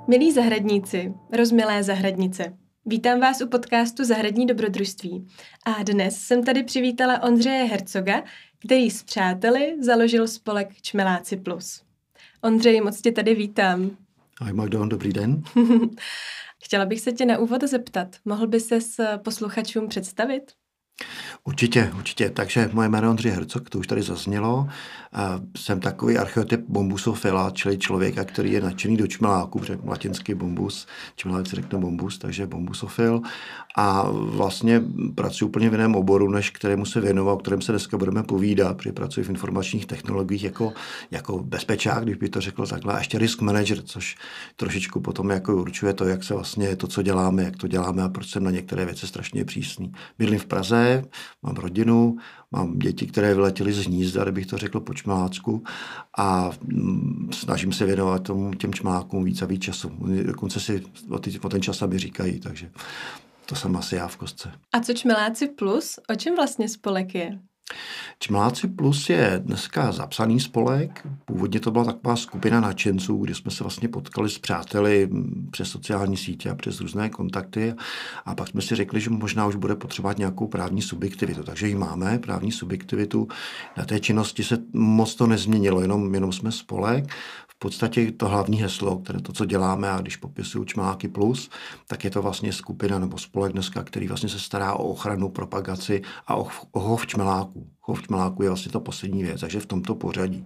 Milí zahradníci, rozmilé zahradnice, vítám vás u podcastu Zahradní dobrodružství. A dnes jsem tady přivítala Ondřeje Hercoga, který s přáteli založil spolek Čmeláci Plus. Ondřej, moc tě tady vítám. Ahoj Magdo, dobrý den. Chtěla bych se tě na úvod zeptat, mohl by ses posluchačům představit? Určitě. Takže moje jméno je Ondřej Hercog, to už tady zaznělo. Jsem takový archetyp bombusofila, čili člověka, který je nadšený do čmeláků, protože latinský bombus, čmelák se řekne bombus, takže bombusofil. A vlastně pracuji úplně v jiném oboru, než kterému se věnoval, o kterém se dneska budeme povídat, protože pracuji v informačních technologiích jako bezpečák, když by to řekl takhle, a ještě risk manager, což trošičku potom jako určuje to, jak se vlastně to, co děláme, jak to děláme a proč jsem na některé věci strašně přísný. Bydlím v Praze, mám rodinu, mám děti, které vyletěly z hnízda, kdybych to řekl po čmelácku, a snažím se věnovat těm čmelákům víc a víc času. Dokonce si o ten čas sami říkají, takže to jsem asi já v kostce. A co Čmeláci Plus? O čem vlastně spolek je? Čmeláci Plus je dneska zapsaný spolek. Původně to byla taková skupina nadšenců, kdy jsme se vlastně potkali s přáteli přes sociální sítě a přes různé kontakty. A pak jsme si řekli, že možná už bude potřebovat nějakou právní subjektivitu. Takže ji máme, právní subjektivitu. Na té činnosti se moc to nezměnilo, jenom jsme spolek. V podstatě to hlavní heslo, které to, co děláme, a když popisuju Čmeláky Plus, tak je to vlastně skupina nebo spolek dneska, který vlastně se stará o ochranu, propagaci a o chov čmeláků. Chov čmeláků je vlastně to poslední věc, takže v tomto pořadí.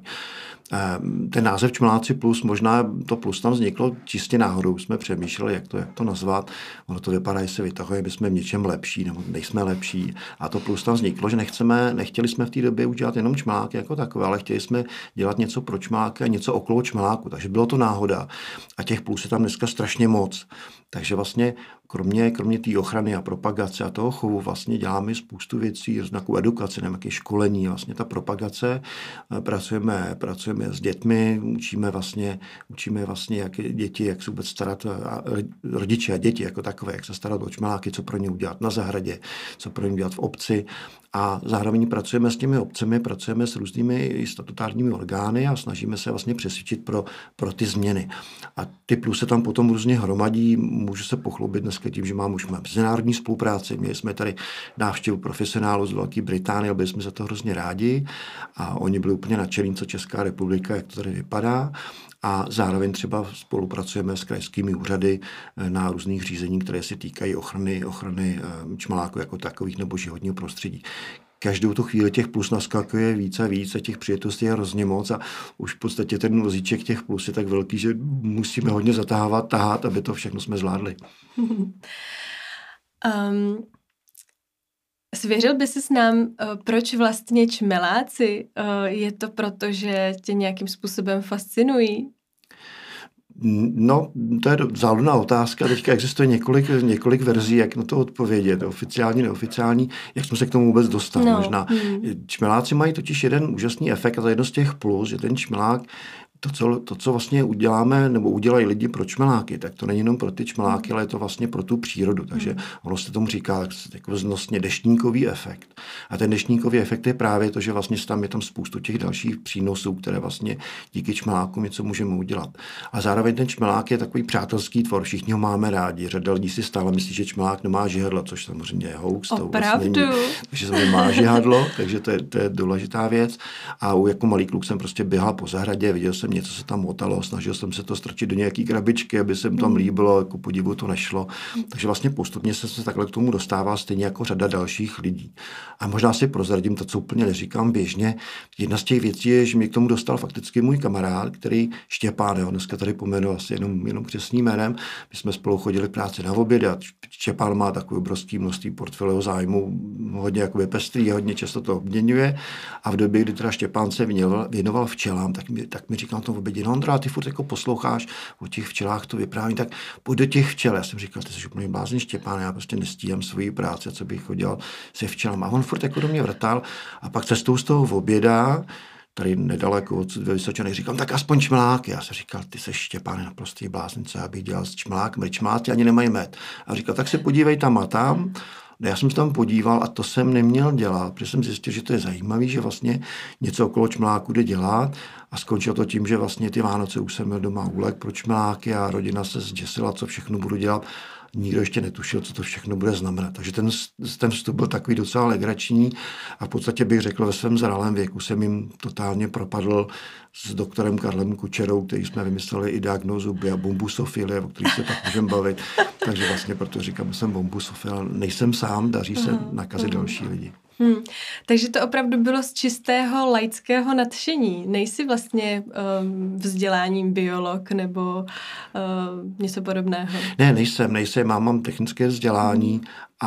Ten název Čmeláci Plus, možná to plus tam vzniklo čistě náhodou, jsme přemýšleli, jak to nazvat. Ono to vypadá, že se vytahuje, my jsme v něčem lepší, nebo nejsme lepší. A to plus tam vzniklo, že nechtěli jsme v té době udělat jenom čmeláky jako takové, ale chtěli jsme dělat něco pro čmeláky a něco okolo čmeláku. Takže bylo to náhoda. A těch plus je tam dneska strašně moc. Takže vlastně kromě té ochrany a propagace a toho chovu vlastně děláme spoustu věcí, nějakou edukaci, nějaké školení, vlastně ta propagace. Pracujeme s dětmi, učíme vlastně jak děti, jak se vůbec starat, rodiče a děti jako takové, jak se starat o čmeláky, co pro ně udělat na zahradě, co pro ně udělat v obci. A zároveň pracujeme s těmi obcemi, pracujeme s různými statutárními orgány a snažíme se vlastně přesvědčit pro ty změny. A ty plus se tam potom různě hromadí. Můžu se pochlubit dneska tím, že mám už mezinárodní spolupráci. Měli jsme tady návštěvu profesionálů z Velké Británie, byli jsme za to hrozně rádi a oni byli úplně nadšení, co Česká republika, jak to tady vypadá. A zároveň třeba spolupracujeme s krajskými úřady na různých řízení, které se týkají ochrany čmeláků jako takových nebo životního prostředí. Každou tu chvíli těch plus naskakuje víc a víc a těch příležitostí je hrozně moc a už v podstatě ten vozíček těch plus je tak velký, že musíme hodně tahat, aby to všechno jsme zvládli. Svěřil by ses nám, proč vlastně čmeláci? Je to proto, že tě nějakým způsobem fascinují? No, to je záludná otázka. Teďka existuje několik verzí, jak na to odpovědět. Oficiální, neoficiální. Jak jsme se k tomu vůbec dostali možná. Čmeláci mají totiž jeden úžasný efekt a to je jedno z těch plus, že ten čmelák to, co vlastně uděláme nebo udělají lidi pro čmeláky, tak to není jenom pro ty čmeláky, ale je to vlastně pro tu přírodu. Takže ono se tomu říká jako znosně deštníkový efekt. A ten deštníkový efekt je právě to, že vlastně je tam spoustu těch dalších přínosů, které vlastně díky čmelákům něco můžeme udělat. A zároveň ten čmelák je takový přátelský tvor, všichni ho máme rádi. Řada lidí si stále myslí, že čmelák nemá žihadlo, což samozřejmě je hoax. Opravdu? Takže samozřejmě má žihadlo, takže to je důležitá věc. A jako malý kluk jsem prostě běhal po zahradě, viděl jsem něco se tam motalo, snažil jsem se to strčit do nějaký krabičky, aby se mi tam líbilo, jako podivu to nešlo. Takže vlastně postupně se takhle k tomu dostává stejně jako řada dalších lidí. A možná si prozradím to, co úplně neříkám běžně. Jedna z těch věcí je, že mě k tomu dostal fakticky můj kamarád, který Štěpán, dneska tady pomenu asi jenom křestním jménem. My jsme spolu chodili práci na oběd a Štěpán má takové obrovské množství portfolio zájmu, hodně jakoby pestrý, hodně často to obměňuje. A v době, kdy teda Štěpán se věnoval včelám, tak mi říkal to obědě, Ondra, ty furt jako posloucháš o těch včelách to vyprávění, tak pojď do těch včel. Já jsem říkal, ty jsi úplně blázen, Štěpán, já prostě nestíhám svoji práci, co bych chodil se včelama. A on furt jako do mě vrtal a pak cestou z toho oběda tady nedaleko od Vysočany. Říkám, tak aspoň čmeláky. Já jsem říkal, ty seš Štěpáne naprostý blázen, co já bych dělal s čmelákem, čmeláci ani nemají med. A říkal, tak se podívej tam a tam. Já jsem se tam podíval a to jsem neměl dělat, protože jsem zjistil, že to je zajímavý, že vlastně něco okolo čmeláku jde dělat a skončilo to tím, že vlastně ty Vánoce už jsem měl doma úlek pro čmeláky a rodina se zděsila, co všechno budu dělat. Nikdo ještě netušil, co to všechno bude znamenat. Takže ten vstup byl takový docela legrační a v podstatě bych řekl, ve svém zralém věku jsem jim totálně propadl s doktorem Karlem Kučerou, který jsme vymysleli i diagnózu bombusofilie, o který se tak můžeme bavit. Takže vlastně proto říkám, že jsem bombusofil. Nejsem sám, daří se nakazit další lidi. Takže to opravdu bylo z čistého laického nadšení. Nejsi vlastně vzděláním biolog nebo něco podobného? Ne, nejsem. Mám technické vzdělání,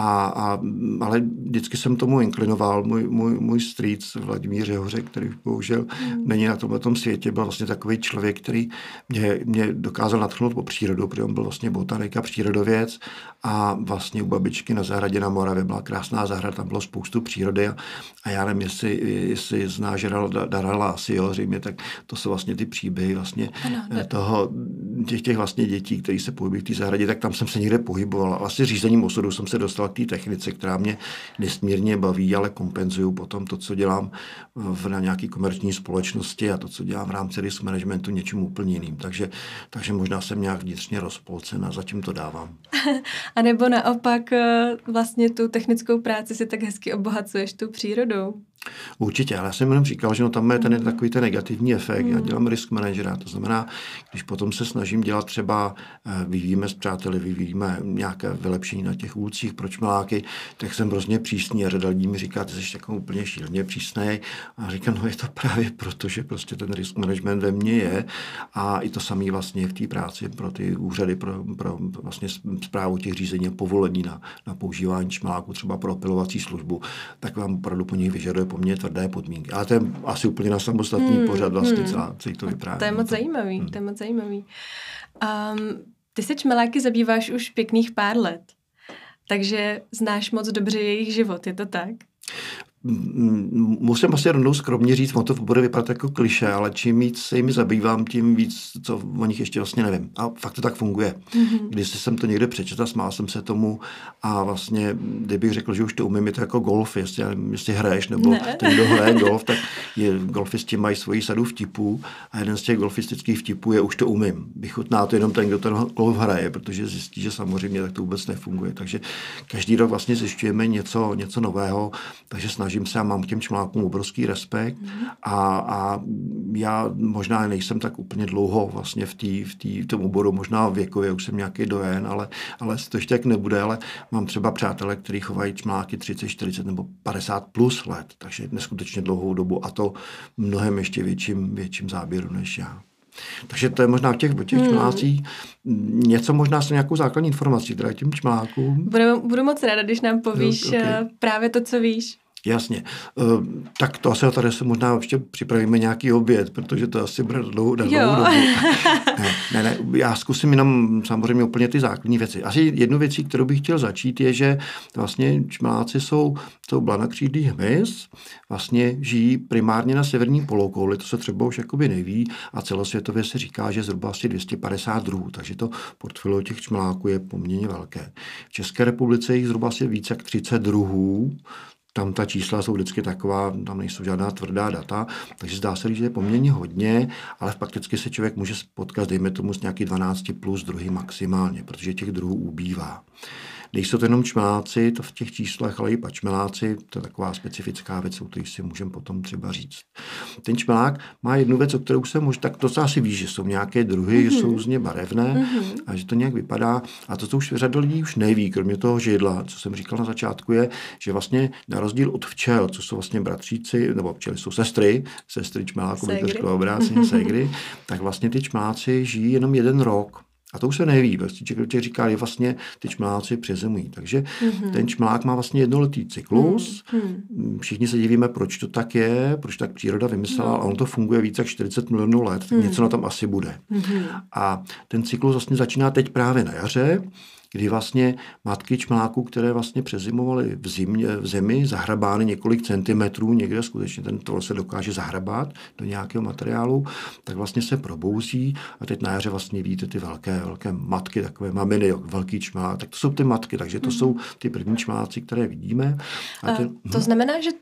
ale vždycky jsem tomu inklinoval. Můj strýc Vladimír Řehořek, který bohužel není na tomhletom světě, byl vlastně takový člověk, který mě dokázal nadchnout po přírodu, protože on byl vlastně botanik a přírodověc a vlastně u babičky na zahradě na Moravě byla krásná zahrada, tam bylo spoustu přírody a já nevím, jestli znáš Darala asi, jo, zřejmě, tak to jsou vlastně ty příběhy vlastně těch vlastně dětí, kteří se pohybují v té zahradě, tak tam jsem se někde pohyboval a vlastně řízením osudu jsem se dostal k té technice, která mě nesmírně baví, ale kompenzuju potom to, co dělám na nějaké komerční společnosti a to, co dělám v rámci risk managementu něčím úplně jiným. Takže možná jsem nějak vnitřně rozpolcen a zatím to dávám. A nebo naopak vlastně tu technickou práci si tak hezky obohacuješ tou přírodou. Určitě, ale já jsem jenom říkal, že tam je takový ten negativní efekt. Já dělám risk managera, to znamená, když potom se snažím dělat třeba, vyvíjíme s přáteli, vyvíjíme nějaké vylepšení na těch úlcích pro čmeláky, tak jsem hrozně přísný a řada lidí mi říká, ty jsi takový úplně šíleně přísnej. A říkám, no je to právě proto, že prostě ten risk management ve mně je a i to samé vlastně v té práci pro ty úřady, pro vlastně správu těch řízení a povolení na používání čmeláků, třeba pro opilovací službu, tak vám opravdu po nich vyžaduje po mně tvrdé podmínky. Ale to je asi úplně na samostatný pořad vlastně celý to vypráví. To je moc zajímavý, to je moc zajímavý. Ty se čmeláky zabýváš už pěkných pár let, takže znáš moc dobře jejich život, je to tak? Musím asi rovnou skromně říct, on to bude vypadat jako klišé, ale čím víc se jimi zabývám, tím víc, co o nich ještě vlastně nevím. A fakt to tak funguje. Když jsem to někde přečetl, smál jsem se tomu a vlastně, kdybych řekl, že už to umím, je to jako golf, jestli hraješ, nebo ten, kdo hraje golf, tak golfisti mají svoji sadu vtipů a jeden z těch golfistických vtipů je už to umím. Vychutná to jenom ten, kdo ten golf hraje, protože zjistí, že samozřejmě tak to vůbec nefunguje. Takže každý rok vlastně zjišťujeme něco nového, takže snažím se a mám k těm čmelákům obrovský respekt a já možná nejsem tak úplně dlouho vlastně v tom oboru, možná věkově už jsem nějaký dojen, ale to ještě tak nebude, ale mám třeba přátelé, kteří chovají čmeláky 30, 40 nebo 50 plus let, takže neskutečně dlouhou dobu a to mnohem ještě větším záběru než já. Takže to je možná v těch čmelácích něco možná s nějakou základní informací, teda těm čmelákům. Budu moc ráda, když nám povíš právě to, co víš. Jasně. Tak to asi tady se možná ještě připravíme nějaký oběd, protože to asi bude dlouhou dobu. Ne, já zkusím jenom samozřejmě úplně ty základní věci. Asi jednu věcí, kterou bych chtěl začít, je, že vlastně čmeláci jsou blanakřídlý hmyz, vlastně žijí primárně na severní polokouli, to se třeba už jakoby neví a celosvětově se říká, že zhruba asi 250 druhů, takže to portfolio těch čmeláků je poměrně velké. V České republice jich zhruba asi více jak 30 druhů. Tam ta čísla jsou vždycky taková, tam nejsou žádná tvrdá data, takže zdá se, že je poměrně hodně, ale fakticky se člověk může potkat, dejme tomu, s nějaký 12 plus druhy maximálně, protože těch druhů ubývá. Nejsou to jenom čmeláci, to v těch číslech, ale i pačmeláci, to je taková specifická věc, o které si můžeme potom třeba říct. Ten čmelák má jednu věc, o kterou se může, tak to asi víš, že jsou nějaké druhy, že jsou různě barevné a že to nějak vypadá. A to, co už řada lidí už neví, kromě toho židla, co jsem říkal na začátku, je, že vlastně na rozdíl od včel, co jsou vlastně bratříci, nebo včely jsou sestry čmeláků, by to řeklo obráceně, ségry, tak vlastně ty čmeláci žijí jenom 1 rok. A to už se neví, prostě říká, že vlastně ty čmeláci přezimují. Takže ten čmelák má vlastně jednoletý cyklus. Všichni se divíme, proč to tak je, proč tak příroda vymyslela, a on to funguje více jak 40 milionů let, tak něco na tom asi bude. A ten cyklus vlastně začíná teď právě na jaře kdy vlastně matky čmeláků, které vlastně přezimovaly v zemi, zahrabány několik centimetrů, někde skutečně ten tvor se dokáže zahrabat do nějakého materiálu, tak vlastně se probouzí a teď na jaře vlastně vidíte ty velké matky, takové maminy, velký čmelák, tak to jsou ty matky, takže to jsou ty první čmeláci, které vidíme. To znamená, že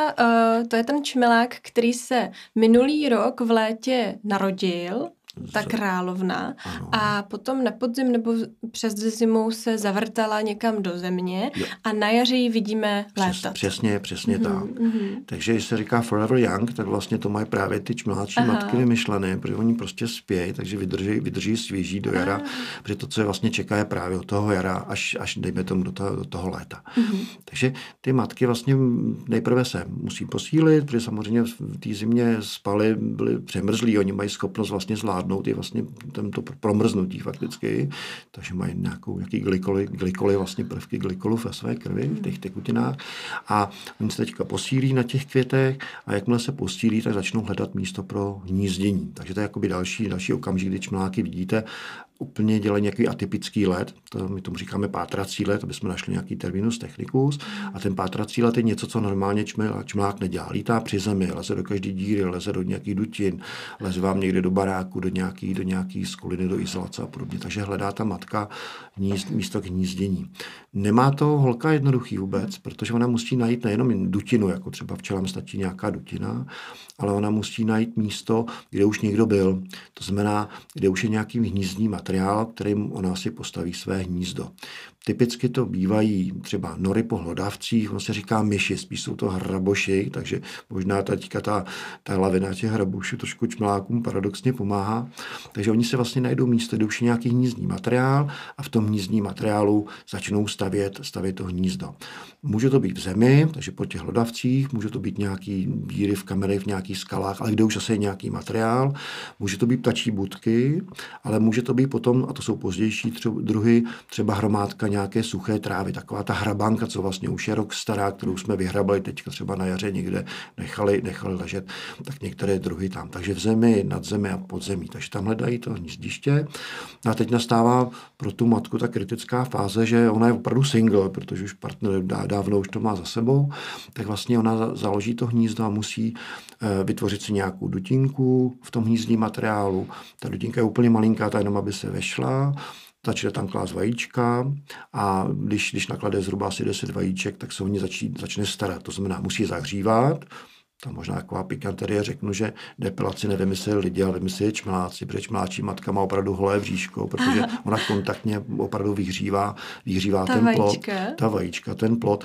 to je ten čmelák, který se minulý rok v létě narodil, ta královna, ano. A potom na podzim nebo přes zimu se zavrtala někam do země a na jaře ji vidíme létat. Přesně tak. Takže když se říká Forever Young, tak vlastně to mají právě ty čmeláčí matky vymyšlené, protože oni prostě spějí, takže vydrží svěží do jara, protože to, co je vlastně čeká, je právě od toho jara až dejme tomu do toho léta. Takže ty matky vlastně nejprve se musí posílit, protože samozřejmě v té zimě spaly, byly přemrzlí, oni mají schopnost vlastně zvládnout i vlastně to promrznutí fakticky, takže mají nějaký glikoly, vlastně prvky glykolu ve své krvi, v těch tekutinách a oni se teďka posílí na těch květech a jakmile se posílí, tak začnou hledat místo pro hnízdění. Takže to je jakoby další okamžik, kdy čmeláky vidíte, úplně dělají nějaký atypický let, my tomu říkáme pátrací let, aby jsme našli nějaký terminus technicus a ten pátrací let je něco, co normálně čmelák nedělá. Lítá při zemi, leze do každé díry, leze do nějakých dutin, leze vám někde do baráku, do nějaký skuliny, do izolace a podobně. Takže hledá ta matka místo k hnízdění. Nemá to holka jednoduchý vůbec, protože ona musí najít nejenom dutinu, jako třeba včelám stačí nějaká dutina, ale ona musí najít místo, kde už někdo byl. To znamená, kde už je nějaký hnízdní materiál, kterým ona si postaví své hnízdo. Typicky to bývají třeba nory po hlodavcích, ono se říká myši, spíš jsou to hraboši, takže možná teďka ta lavina těch hrabošů trošku čmelákům paradoxně pomáhá. Takže oni se vlastně najdou místo, kde už je nějaký hnízdní materiál a v tom hnízdním materiálu začnou stavět to hnízdo. Může to být v zemi, takže po těch hlodavcích, může to být nějaký díry v kameni, v nějakých skalách, ale kde už asi je nějaký materiál. Může to být ptačí budky, ale může to být potom, a to jsou pozdější druhy, třeba hromádka nějaké suché trávy, taková ta hrabanka, co vlastně už je rok stará, kterou jsme vyhrabali teďka třeba na jaře někde nechali ležet, tak některé druhy tam. Takže v zemi, nad zemi a pod zemí. Takže tam hledají to hnízdiště. A teď nastává pro tu matku ta kritická fáze, že ona je opravdu single, protože už partner dávno už to má za sebou, tak vlastně ona založí to hnízdo a musí vytvořit si nějakou dutinku v tom hnízdním materiálu. Ta dutinka je úplně malinká, ta jenom aby se vešla, začne tam klást vajíčka a když naklade zhruba asi 10 vajíček, tak se o ně začne starat. To znamená, musí zahřívat. Tam možná taková pikanterie, řeknu, že depilaci nevymysleli lidi, ale vymysleli čmeláci, protože čmeláčí matka má opravdu holé bříško, protože ona kontaktně opravdu vyhřívá ten plod. Ta vajíčka, ten plod.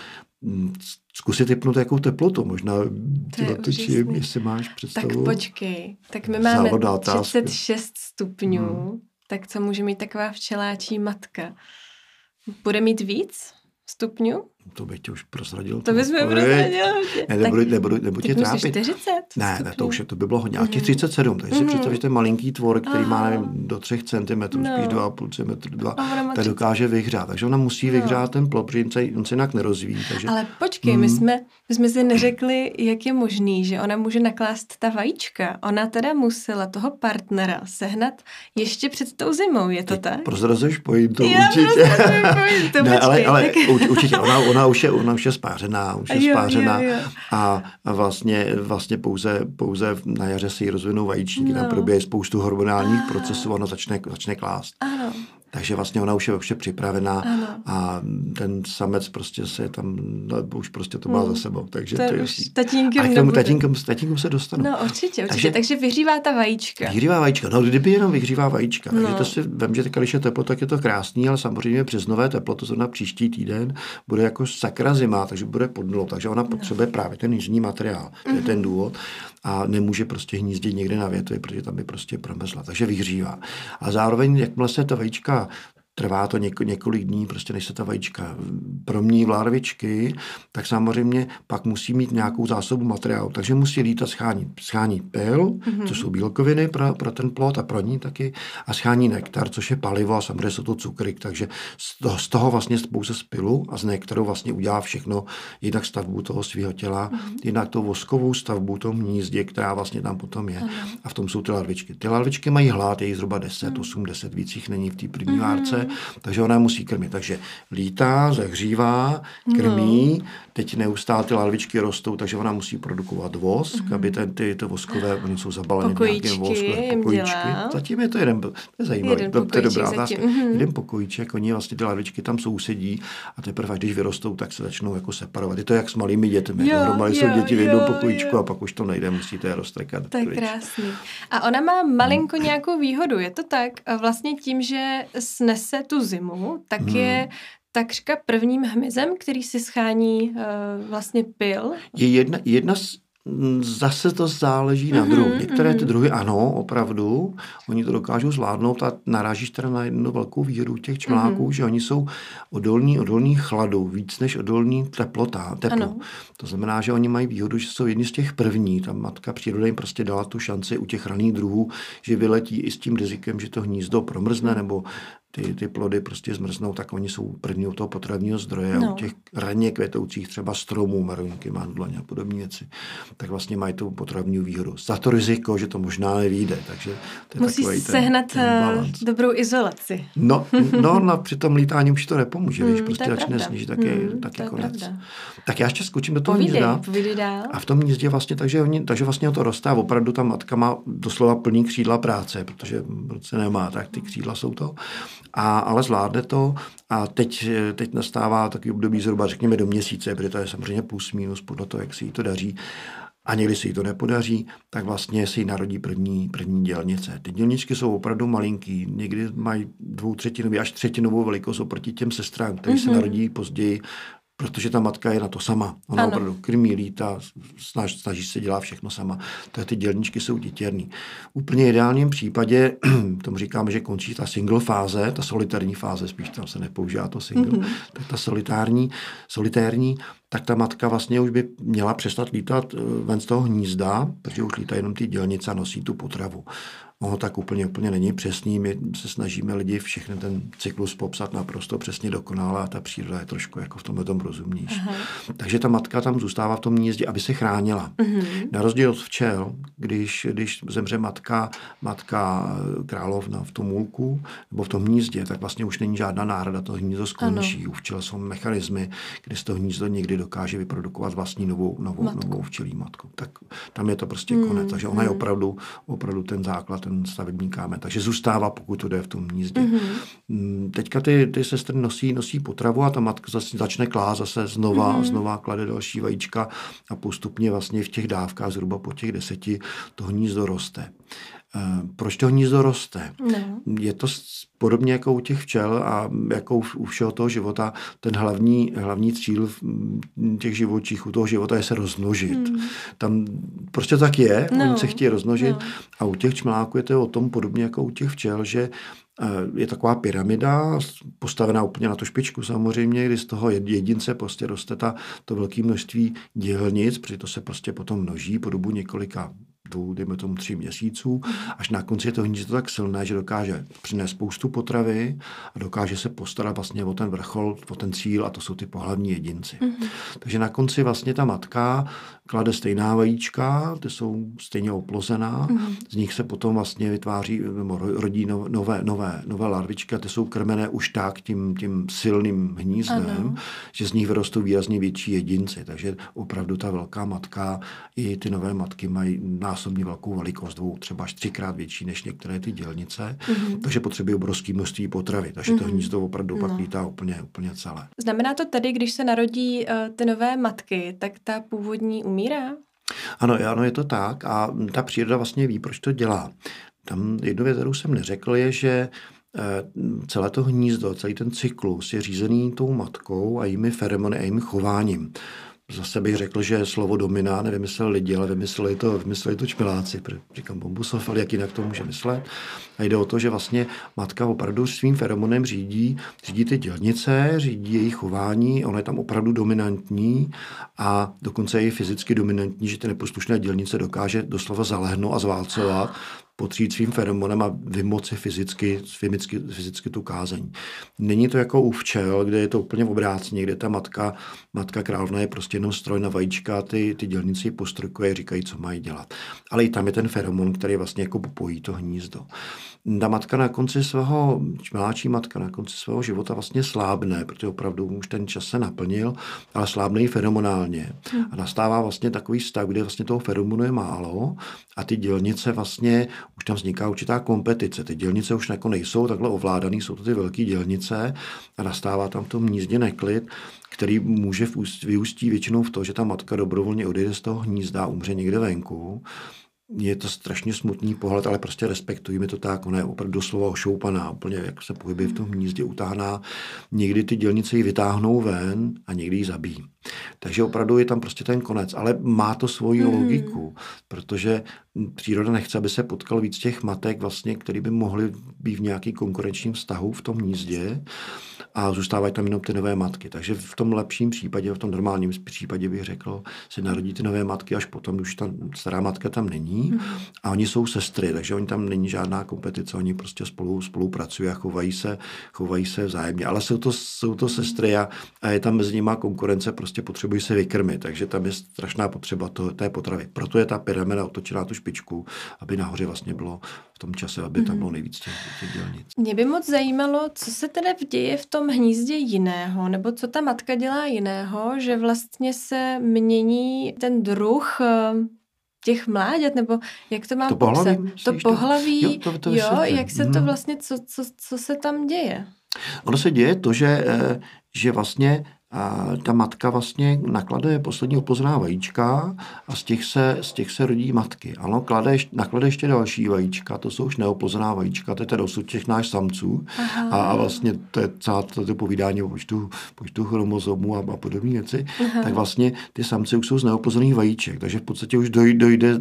Zkusit typnout jakou teplotu, možná točím, jestli máš představu. Tak počkej, tak my máme 36 stupňů, tak co může mít taková včeláčí matka? Bude mít víc stupňů? To bych tě už prozradil. To bys mi prozradil. Nebudu tě trápit. 40 Ne, to by bylo hodně. Ale těch 37, takže si představ, že ten malinký tvor, který má nevím, do 3 cm, spíš 2,5 cm, 2, tak dokáže vyhřát. Takže ona musí vyhřát ten plod, protože on se jinak nerozvíjí. Takže... Ale počkej, my jsme si neřekli, jak je možný, že ona může naklást ta vajíčka. Ona teda musela toho partnera sehnat ještě před tou zimou, je to tak? Prozrazuješ pointu, určitě. Ne, ale určitě, ona už je spářená, a vlastně pouze na jaře si ji rozvinou vajíčníky, tam proběje spoustu hormonálních procesů, ona začne klást. Ano. Takže vlastně ona už je připravená a ten samec prostě se tam, už prostě to má za sebou. Takže to je už tatínkem se dostanu. No určitě. Takže vyhřívá ta vajíčka. Vyhřívá vajíčka, no kdyby jenom vyhřívá vajíčka. Takže to si vem, že když je teplo, tak je to krásný, ale samozřejmě březnové teplo, to znamená příští týden, bude jako sakra zima, takže bude pod nulou. Takže ona potřebuje právě ten jízdní materiál. To je ten důvod. A nemůže prostě hnízdit někde na větvi, protože tam by prostě promrzla. Takže vyhřívá. A zároveň, jakmile se ta vajíčka trvá to několik dní, prostě než se ta vajíčka promní v larvičky, tak samozřejmě pak musí mít nějakou zásobu materiálu. Takže musí lítat schání pil, což jsou bílkoviny pro ten plod a pro ní taky, a schání nektar, což je palivo a samozřejmě jsou to cukry. Takže z toho vlastně pouze z pilu a z nektaru vlastně udělá všechno, jednak stavbu toho svého těla, jednak tou voskovou stavbu tom hnízdě, která vlastně tam potom je. A v tom jsou ty larvičky. Ty larvičky mají hlad, je jich zhruba 10, 8, 10, víc jich není v té první várce. takže ona musí krmit. Takže lítá, zahřívá, krmí, teď neustále ty larvičky rostou, takže ona musí produkovat vosk, aby ty voskové, oni jsou zabaleny v nějakém vosku, pokojíčky. Zatím je to jeden, to je zajímavý, to je dobrá otázka. Jeden pokojíček, oni vlastně ty larvičky tam sousedí a teprve, když vyrostou, tak se začnou jako separovat. Je to jak s malými dětmi. Dohromady jsou děti v jednom pokojíčku a pak už to nejde, musíte je roztrekat. To je krásný. A ona má malinko nějakou výhodu, je to tak? A vlastně tím, že snese tu zimu, tak je takřka prvním hmyzem, který si schání vlastně pyl. Je jedna zase to záleží na druhu. Některé ty druhy, ano, opravdu, oni to dokážou zvládnout a narážíš teda na jednu velkou výhodu těch čmeláků, že oni jsou odolní chladu, víc než odolní teplu. To znamená, že oni mají výhodu, že jsou jedni z těch první. Ta matka příroda jim prostě dala tu šanci u těch raných druhů, že vyletí i s tím rizikem, že to hnízdo promrzne nebo ty plody prostě zmrznou, tak oni jsou první u toho potravního zdroje. U těch raně květoucích třeba stromů, maronky, mandlaně a podobné věci, tak vlastně mají tu potravní výhodu. Za to riziko, že to možná nevyjde. Takže to je musí sehnat dobrou izolaci. No, při tom lítání už to nepomůže, když prostě začne snížit, tak je konec. Pravda. Tak já ještě skočím do toho hnízda. A v tom hnízdě vlastně, takže vlastně to roste a opravdu ta matka má doslova plný křídla práce, protože v roce nemá, tak ty křídla jsou to. Ale zvládne to a teď nastává takový období zhruba, řekněme, do měsíce, protože to je samozřejmě plus minus podle toho, jak se jí to daří. A někdy se jí to nepodaří, tak vlastně se jí narodí první dělnice. Ty dělničky jsou opravdu malinký, někdy mají 2/3 až 1/3 velikost oproti těm sestrám, které se narodí později, protože ta matka je na to sama. Ona opravdu krmí, lítá, snaží se dělat všechno sama. Ty dělničky jsou titěrný. V úplně ideálním případě, tomu říkáme, že končí ta single fáze, ta solitární fáze, spíš tam se nepoužívá to single, tak ta solitární, tak ta matka vlastně už by měla přestat lítat ven z toho hnízda, protože už lítá jenom ty dělnice a nosí tu potravu. Ono tak úplně není přesný. My se snažíme lidi všechny ten cyklus popsat naprosto přesně dokonale a ta příroda je trošku jako v tomhle tom rozumnější. Takže ta matka tam zůstává v tom hnízdě, aby se chránila. Na rozdíl od včel, když zemře matka královna v tom úlku nebo v tom hnízdě, tak vlastně už není žádná náhrada, to hnízdo skončí. U včel jsou mechanismy, kde z toho hnízdo někdy dokáže vyprodukovat vlastní novou včelí matku. Tak tam je to prostě konec. Takže ona je opravdu ten základ, ten stavební kámen. Takže zůstává, pokud to jde v tom hnízdě. Teďka ty sestry nosí potravu a ta matka začne klást zase znova klade další vajíčka a postupně vlastně v těch dávkách zhruba po těch 10 to hnízdo roste. Proč to hnízdo roste? Je to podobně jako u těch včel a jako u všeho toho života, ten hlavní cíl těch živočichů, toho života je se rozmnožit. Tam prostě tak je, oni se chtějí rozmnožit a u těch čmeláků je to o tom podobně jako u těch včel, že je taková pyramida, postavená úplně na tu špičku samozřejmě, kdy z toho jedince prostě roste to velké množství dělnic, protože to se prostě potom množí po dobu několika 2, dejme tomu 3 měsíců, až na konci je to hnízdo tak silné, že dokáže přinést spoustu potravy a dokáže se postarat vlastně o ten vrchol, o ten cíl a to jsou ty pohlavní jedinci. Takže na konci vlastně ta matka klade stejná vajíčka, ty jsou stejně oplozená, z nich se potom vlastně vytváří, rodí nové larvičky a ty jsou krmené už tak tím silným hnízdem, že z nich vyrostou výrazně větší jedinci. Takže opravdu ta velká matka i ty nové matky mají násobně velkou velikost, 2, třeba až 3krát větší než některé ty dělnice, takže potřebují obrovské množství potravy, takže to hnízdo opravdu pak lítá úplně celé. Znamená to tedy, když se narodí ty nové matky, tak ta původní umírá? Ano, je to tak a ta příroda vlastně ví, proč to dělá. Tam jednu věc, kterou jsem neřekl, je, že celé to hnízdo, celý ten cyklus je řízený tou matkou a jejími feromony a jejím chováním. Zase bych řekl, že slovo domina nevymyslel lidi, ale vymysleli to čmeláci. Říkám Bombusov, ale jak jinak to může myslet. A jde o to, že vlastně matka opravdu svým feromonem řídí ty dělnice, řídí jejich chování, ona je tam opravdu dominantní a dokonce je fyzicky dominantní, že ty neposlušné dělnice dokáže doslova zalehnout a zválcovat. potřít svým feromonem a vymoci fyzicky tu kázeň. Není to jako u včel, kde je to úplně obráceně, kde ta matka královna je prostě jenom stroj na vajíčka, ty dělníci ji postrkuje, říkají, co mají dělat. Ale i tam je ten feromon, který vlastně jako popojí to hnízdo. Ta matka na konci svého, čmeláčí matka na konci svého života vlastně slábne, protože opravdu už ten čas se naplnil, ale slábne i feromonálně. A nastává vlastně takový stav, kde vlastně toho feromonu je málo a ty dělnice vlastně, už tam vzniká určitá kompetice. Ty dělnice už jako nejsou takhle ovládaný, jsou to ty velké dělnice a nastává tam v tom hnízdě neklid, který může vyústí většinou v to, že ta matka dobrovolně odejde z toho hnízda a umře někde venku. Je to strašně smutný pohled, ale prostě respektujeme to tak, ona je opravdu doslova ošoupaná, úplně jak se pohybuje v tom hnízdě, utáhná. Někdy ty dělnice ji vytáhnou ven a někdy ji zabijí. Takže opravdu je tam prostě ten konec, ale má to svoji logiku, protože příroda nechce, aby se potkal víc těch matek, vlastně, který by mohly být v nějaký konkurenčním vztahu v tom hnízdě a zůstávají tam jenom ty nové matky. Takže v tom lepším případě, v tom normálním případě bych řekl, se narodí ty nové matky až potom, když ta stará matka tam není a oni jsou sestry, takže oni tam není žádná kompetice, oni prostě spolupracují a chovají se vzájemně. Ale jsou to sestry a je tam mezi nimi konkurence, prostě potřebují se vykrmit, takže tam je strašná potřeba té potravy. Proto je ta pyramida otočená tu špičku, aby nahoře vlastně bylo v tom čase, aby tam bylo nejvíc těch dělnic. Mě by moc zajímalo, co se teda děje v tom hnízdě jiného, nebo co ta matka dělá jiného, že vlastně se mění ten druh těch mláďat, nebo jak to mám popsat? To pohlaví, jak se to vlastně, co se tam děje? Ono se děje to, že vlastně ta matka vlastně naklade poslední oplozená vajíčka a z těch se rodí matky. Ano, naklade ještě další vajíčka, to jsou už neoplozená vajíčka, to je teda dosud těch náš samců. A vlastně to je celé to povídání o počtu chromozomů a podobné věci. Tak vlastně ty samci už jsou z neoplozených vajíček, takže v podstatě už dojde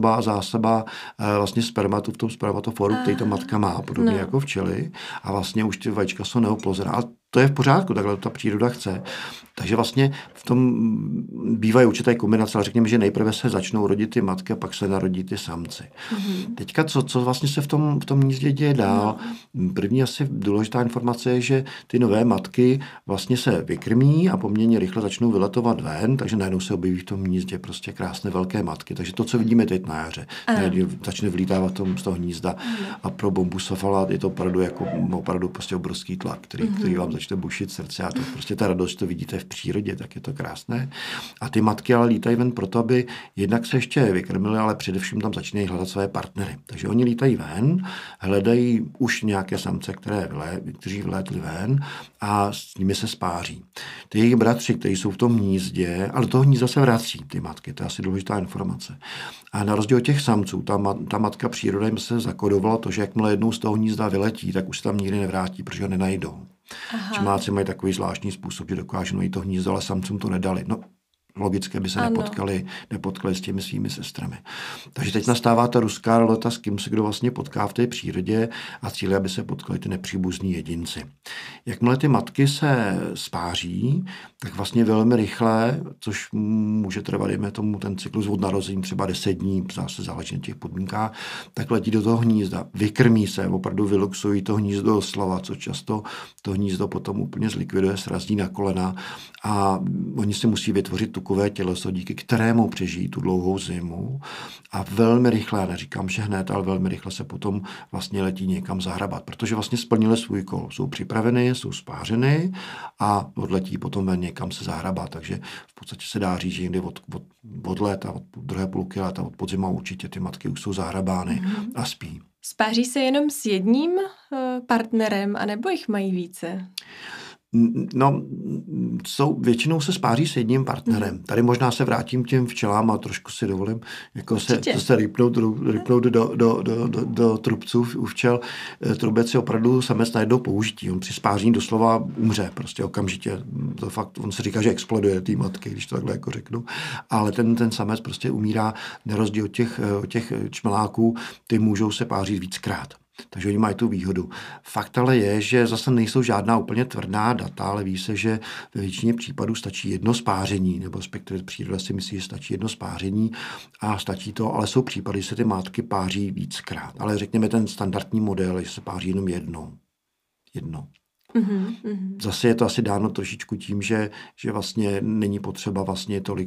zásoba vlastně spermatu v tom spermatoforu, který ta matka má, podobně jako včely. A vlastně už ty vajíčka jsou neoplozená. To je v pořádku, takhle ta příroda chce. Takže vlastně v tom bývají určité kombinace, ale řekněme, že nejprve se začnou rodit ty matky a pak se narodí ty samci. Teďka, co vlastně se v tom hnízdě děje dál? První asi důležitá informace je, že ty nové matky vlastně se vykrmí a poměrně rychle začnou vyletovat ven, takže najednou se objeví v tom hnízdě prostě krásné velké matky. Takže to, co vidíme teď na jaře, začne vylítávat z toho hnízda a pro bombusofala je to opravdu prostě obrovský tlak, který vám začne bušit srdce a to prostě ta radost, to vidíte v přírodě, tak je to krásné. A ty matky ale lítají ven proto, aby jednak se ještě vykrmily, ale především tam začínají hledat své partnery. Takže oni lítají ven, hledají už nějaké samce, kteří vylétli ven a s nimi se spáří. Ty jejich bratři, kteří jsou v tom hnízdě, ale toho hnízda se vrací, ty matky, to je asi důležitá informace. A na rozdíl od těch samců, ta matka příroda jim se zakodovala to, že jakmile jednou z toho hnízda vyletí, tak už se tam nikdy nevrátí, protože ho nenajdou. Čmeláci mají takový zvláštní způsob, že dokážou najít to hnízdo, ale samcům to nedali. No, logicky by se nepotkali s těmi svými sestrami. Takže teď nastává ta ruská roleta, s kým se kdo vlastně potká v té přírodě a cíle, aby se potkali ty nepříbuzní jedinci. Jakmile ty matky se spáří, tak vlastně velmi rychle, což může trvat, dejme tomu ten cyklus od narození třeba 10 dní, zase záleží na těch podmínkách, tak letí do toho hnízda, vykrmí se, opravdu vyluxují to hnízdo doslova, co často to hnízdo potom úplně zlikviduje, srazí na kolena a oni si musí vytvořit tukové těleso, díky kterému přežijí tu dlouhou zimu a velmi rychle, neříkám, že hned, ale velmi rychle se potom vlastně letí někam zahrabat, protože vlastně splnili svůj kol, jsou připraveny, jsou spářeny a odletí potom ven někam se zahrabat, takže v podstatě se dá říct, že někdy od léta, od druhé půlky léta, od podzima určitě ty matky už jsou zahrabány a spí. Spáří se jenom s jedním partnerem, anebo jich mají více? No, většinou se spáří s jedním partnerem. Tady možná se vrátím k těm včelám a trošku si dovolím jako se rýpnout do trubců u včel. Trubec je opravdu samec na jedno použití. On při spáření doslova umře, prostě okamžitě. To fakt, on se říká, že exploduje té matky, když to takhle jako řeknu. Ale ten samec prostě umírá na rozdíl od těch čmeláků, ty můžou se pářit víckrát. Takže oni mají tu výhodu. Fakt ale je, že zase nejsou žádná úplně tvrdá data, ale ví se, že ve většině případů stačí jedno spáření, nebo respektive příroda si myslí, že stačí jedno spáření a stačí to, ale jsou případy, že se ty mátky páří víckrát. Ale řekněme ten standardní model, že se páří jenom jednou. Zase je to asi dáno trošičku tím, že vlastně není potřeba vlastně tolik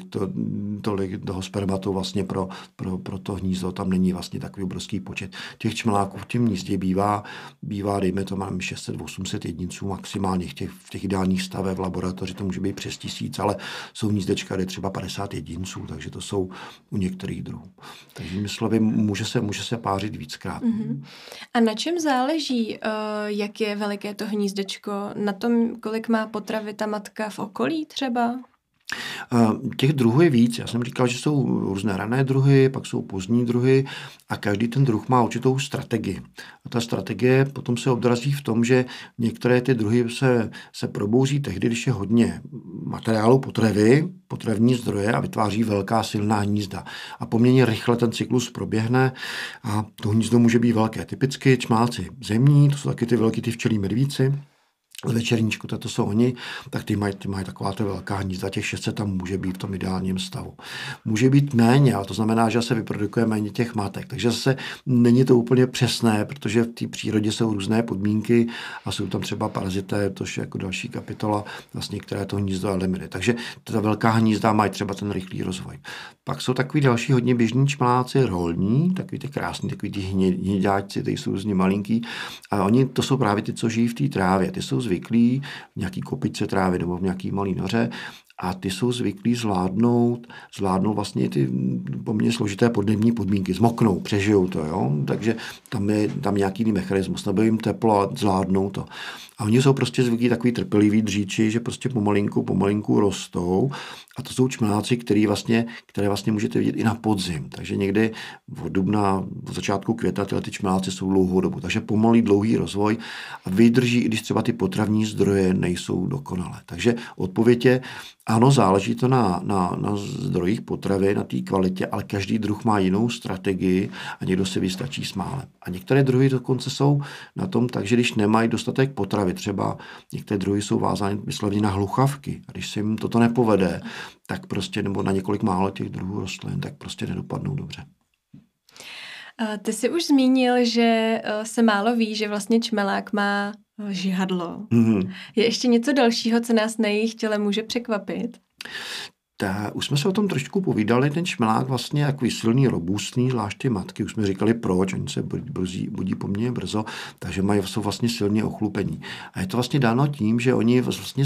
toho spermatu vlastně pro to hnízdo, tam není vlastně takový obrovský počet. Těch čmeláků v těm hnízdě bývá dejme to, máme 600-800 jedinců maximálně v těch ideálních stavech v laboratoři, to může být přes 1000, ale jsou hnízdečka, kde třeba 50 jedinců, takže to jsou u některých druhů. Takže jinými slovy, může se pářit víckrát. A na čem záleží, jak je veliké to hnízdečko? Na tom, kolik má potravy ta matka v okolí třeba? Těch druhů je víc. Já jsem říkal, že jsou různé rané druhy, pak jsou pozdní druhy a každý ten druh má určitou strategii. A ta strategie potom se odrazí v tom, že některé ty druhy se probouzí tehdy, když je hodně materiálu potravní zdroje a vytváří velká silná hnízda. A poměrně rychle ten cyklus proběhne a to hnízdo může být velké. Typicky čmálci zemní, to jsou taky ty velký ty včelí medvíci, z večerníčku, to jsou oni, tak ty mají taková velká hnízda, těch 600 tam může být v tom ideálním stavu. Může být méně, ale to znamená, že se vyprodukuje méně těch matek. Takže zase není to úplně přesné, protože v té přírodě jsou různé podmínky a jsou tam třeba parazité, to je jako další kapitola, vlastně, které to hnízdo eliminuje. Takže ta velká hnízda mají třeba ten rychlý rozvoj. Pak jsou takový další hodně běžní čmeláci rolní, takový ty krásní, takový ty hněďáčci, ty jsou různě malinký. A oni to jsou právě ty, co žijí v té trávě. Ty jsou zvyklí v nějaký kopičce trávy nebo v nějaký malý noře a ty jsou zvyklí zvládnout vlastně ty poměrně složité podnební podmínky. Zmoknou, přežijou to, jo? Takže tam nějaký mechanismus, nebo jim teplo a zvládnou to. A oni jsou prostě zvyklí takový trpěliví dříči, že prostě pomalinku rostou. A to jsou čmeláci, které vlastně můžete vidět i na podzim. Takže někdy od dubna, v začátku května ty čmeláci jsou dlouhou dobu. Takže pomalý dlouhý rozvoj a vydrží, i když třeba ty potravní zdroje nejsou dokonalé. Takže odpověď je, ano, záleží to na zdrojích potravy, na té kvalitě, ale každý druh má jinou strategii a někdo si vystačí s málem. A některé druhy dokonce jsou na tom tak, že když nemají dostatek potravy, třeba některé druhy jsou vázány vysloveně na hluchavky. A když se jim toto nepovede, tak prostě, nebo na několik málo těch druhů rostlin, tak prostě nedopadnou dobře. Ty jsi už zmínil, že se málo ví, že vlastně čmelák má žihadlo. Je ještě něco dalšího, co nás na jejich těle může překvapit? Už jsme se o tom trošku povídali, ten čmelák vlastně je takový silný, robustný, zvlášť ty matky, už jsme říkali proč, oni se budí poměrně brzo, takže jsou vlastně silně ochlupení. A je to vlastně dáno tím, že oni vlastně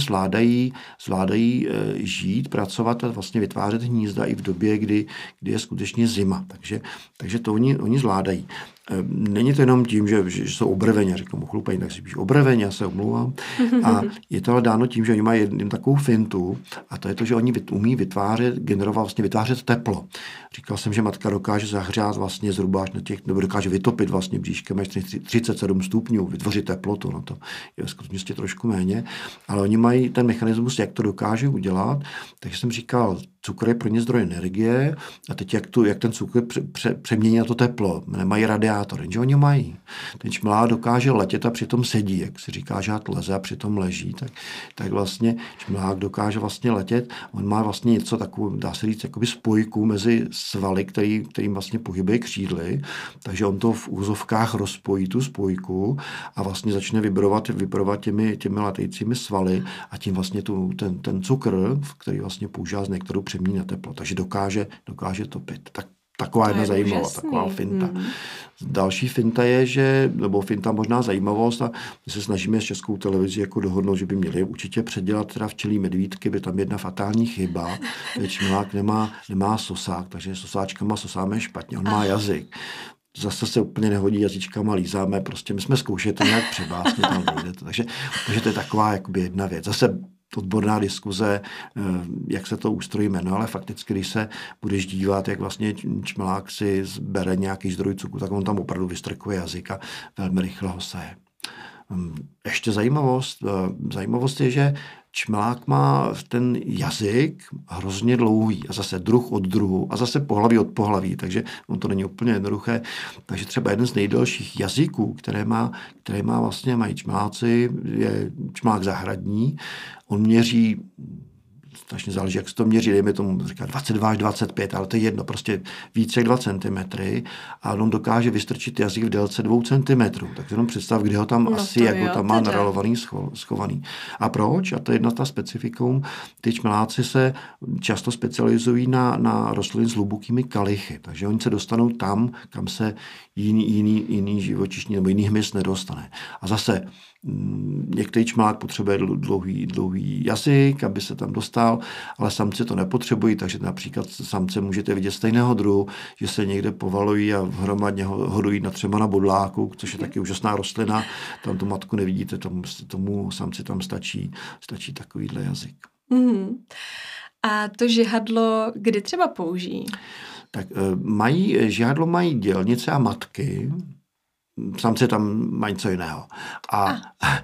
zvládají žít, pracovat a vlastně vytvářet hnízda i v době, kdy je skutečně zima. Takže to oni zvládají. Není to jenom tím, že jsou obrveni, řeknu ochlupení, tak si spíš obrveni, já se omlouvám. A je to ale dáno tím, že oni mají jednu takovou fintu a to je to, že oni umí vytvářet teplo. Říkal jsem, že matka dokáže zahřát vlastně zhruba až nebo dokáže vytopit vlastně bříškem až 37 stupňů, vytvořit teplotu, no to je skutečně trošku méně, ale oni mají ten mechanismus, jak to dokáže udělat, takže jsem říkal, cukr je pro ně zdroj energie a teď jak ten cukr přemění na to teplo, nemají radiátor, jenže oni mají. Ten čmelák dokáže letět a přitom sedí, jak se říká, že leze a přitom leží, tak vlastně čmelák dokáže vlastně letět, on má vlastně něco takového, dá se říct, jakoby spojku mezi svaly, kterým vlastně pohybuje křídly, takže on to v úzovkách rozpojí tu spojku a vlastně začne vibrovat těmi letajícími svaly a tím vlastně ten cukr, který vlastně používá z nektaru, přemění na teplo, takže dokáže topit. Taková jedna zajímavost, taková finta. Další finta je, nebo finta možná zajímavost, a my se snažíme s Českou televizí jako dohodnout, že by měli určitě předělat teda včelí medvídky, by tam jedna fatální chyba, že čmelák nemá sosák, takže sosáčkama sosáme špatně, on má jazyk. Zase se úplně nehodí jazyčkama, lízáme, prostě my jsme zkoušeli to nějak přebásnit, tam nejde to. Takže to je taková jakoby jedna věc. Zase odborná diskuze, jak se to ústrojí jmenuje, ale fakticky, když se budeš dívat, jak vlastně čmelák si bere nějaký zdroj cukru, tak on tam opravdu vystrkuje jazyk a velmi rychle ho seje. Ještě zajímavost je, že čmelák má ten jazyk hrozně dlouhý a zase druh od druhu a zase pohlaví od pohlaví, takže on to není úplně jednoduché. Takže třeba jeden z nejdelších jazyků, které vlastně mají čmeláci, je čmelák zahradní. On měří, strašně záleží, jak se to měří, dejme tomu říká 22 až 25, ale to je jedno, prostě více jak 2 cm a on dokáže vystrčit jazyk v délce 2 cm. Tak jenom představ, kde ho tam jak ho tam má narolovaný, schovaný. A proč? A to je jedna ta specifikum. Ty čmeláci se často specializují na rostliny s hlubokými kalichy, takže oni se dostanou tam, kam se jiný živočišný nebo jiný hmyz nedostane. A zase některý čmelák potřebuje dlouhý jazyk, aby se tam dostal, ale samci to nepotřebují, takže například samce můžete vidět stejného druhu, že se někde povalují a hromadně hodují na třeba na bodláku, což je taky úžasná rostlina, tam tu matku nevidíte, tomu samci tam stačí takovýhle jazyk. A to žihadlo kdy třeba použijí? Tak žihadlo mají dělnice a matky, samci tam mají něco jiného. A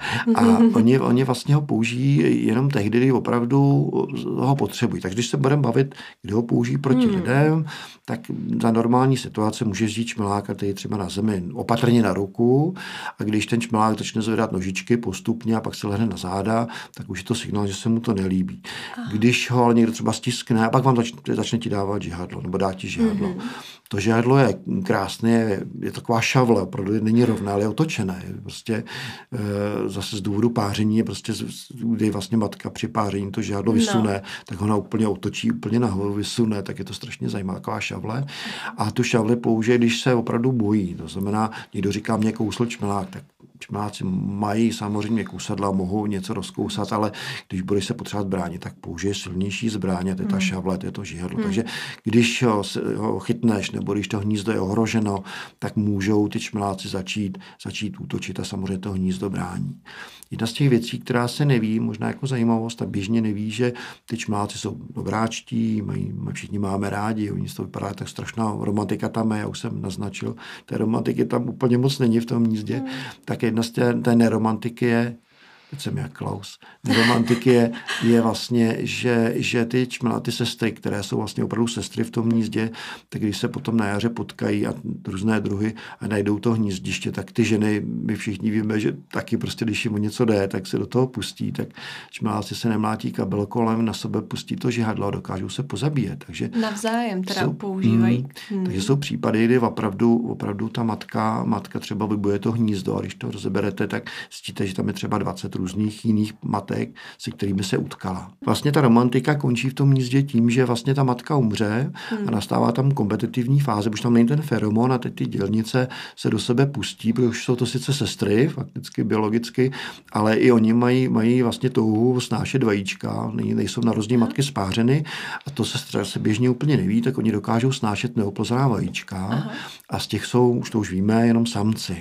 oni vlastně ho použijí jenom tehdy, kdy opravdu ho potřebují. Takže když se budeme bavit, kdy ho použijí proti lidem, tak za normální situace může vzít čmeláka, který třeba na zemi opatrně na ruku, a když ten čmelák začne zvedat nožičky postupně a pak se lehne na záda, tak už je to signál, že se mu to nelíbí. Když ho ale někdo třeba stiskne a pak vám začne ti dávat žihadlo, nebo dá ti žihadlo. To žihadlo je krásné, je taková šavle, opravdu není rovná, ale je otočené. Prostě zase z důvodu páření je prostě, kdy vlastně matka při páření to žihadlo vysune, tak ona úplně otočí, úplně nahoru vysune, tak je to strašně zajímavá taková šavle. A tu šavli použije, když se opravdu bojí. To znamená, někdo říká, mě kousl čmelák, tak čmeláci mají samozřejmě kousadla, mohou něco rozkousat, ale když budeš se potřebovat bránit, tak použije silnější zbraň, to je ta šavle, to je to žihadlo. Takže když ho chytneš, nebo když to hnízdo je ohroženo, tak můžou ty čmeláci začít útočit a samozřejmě to hnízdo brání. Jedna z těch věcí, která se neví, možná jako zajímavost, a běžně neví, že ty čmeláci jsou dobráčtí, všichni máme rádi, oni z toho vypadá tak strašná romantika tam je, já už jsem naznačil, té romantiky tam úplně moc není v tom hnízdě, tak jedna z té neromantiky je, teď jsem jak Klaus, neromantiky je vlastně, že ty čmeláty sestry, které jsou vlastně opravdu sestry v tom hnízdě, tak když se potom na jaře potkají a různé druhy a najdou to hnízdiště, tak ty ženy, my všichni víme, že taky prostě, když jim o něco jde, tak se do toho pustí, tak čmeláci se nemlátí kabelkolem, na sebe pustí to žihadlo a dokážou se pozabíjet. Takže navzájem teda používají. Takže jsou případy, kdy opravdu ta matka třeba vybuje to hnízdo a když to rozeberete, tak zjistíte, že tam je třeba 20 různých jiných matek, se kterými se utkala. Vlastně ta romantika končí v tom hnízdě tím, že vlastně ta matka umře a nastává tam kompetitivní fáze, protože tam není ten feromon a teď ty dělnice se do sebe pustí, protože už jsou to sice sestry, fakticky biologicky, ale i oni mají vlastně touhu snášet vajíčka, nejsou narození matky spářeny a to se běžně úplně neví, tak oni dokážou snášet neoplozená vajíčka a z těch jsou, už to už víme, jenom samci.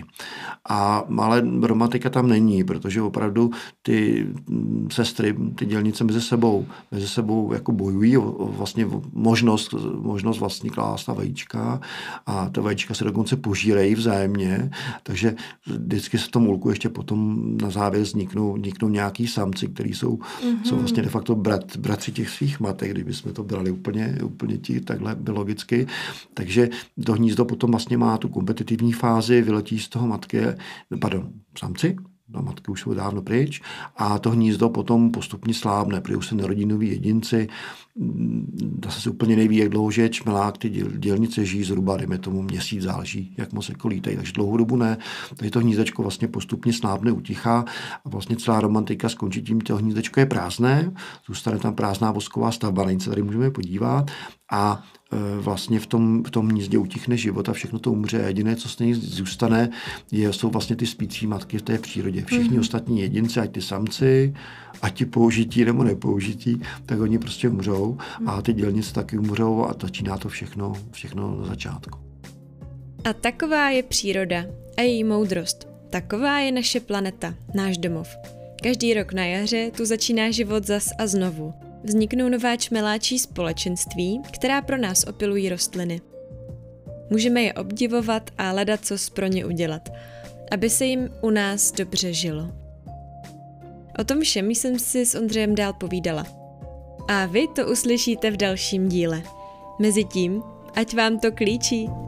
Ale romantika tam není, protože opravdu ty sestry, ty dělnice mezi sebou jako bojují o vlastně možnost vlastně klást ta vajíčka a ta vajíčka se dokonce požírají vzájemně, takže vždycky se v tom úlku ještě potom na závěr vzniknou nějaký samci, který jsou vlastně de facto bratři těch svých matek, kdybychom to brali úplně takhle biologicky. Takže to hnízdo potom vlastně má tu kompetitivní fázi, vyletí z toho samci, a matky už jsou dávno pryč a to hnízdo potom postupně slábne, protože už se narodí noví jedinci. Zase se úplně neví, jak dlouho žije čmelák, ty dělnice žijí zhruba, dejme tomu měsíc, záleží, jak moc jako lítají, takže dlouhou dobu ne. Takže to hnízdečko vlastně postupně slábne, utichá a vlastně celá romantika skončí tím, to hnízdečko je prázdné, zůstane tam prázdná vosková stavba, na ní se tady můžeme podívat a vlastně v tom hnízdě utichne život a všechno to umře. Jediné, co s ní zůstane, jsou vlastně ty spící matky v té přírodě. Všichni ostatní jedinci, ať ty samci, ať ti použití nebo nepoužití, tak oni prostě umřou a ty dělnice taky umřou a začíná to všechno na začátku. A taková je příroda a její moudrost. Taková je naše planeta, náš domov. Každý rok na jaře tu začíná život zas a znovu. Vzniknou nová čmeláčí společenství, která pro nás opylují rostliny. Můžeme je obdivovat a hledat, co pro ně udělat. aby se jim u nás dobře žilo. O tom všem jsem si s Ondřejem dál povídala. A vy to uslyšíte v dalším díle. Mezitím, ať vám to klíčí.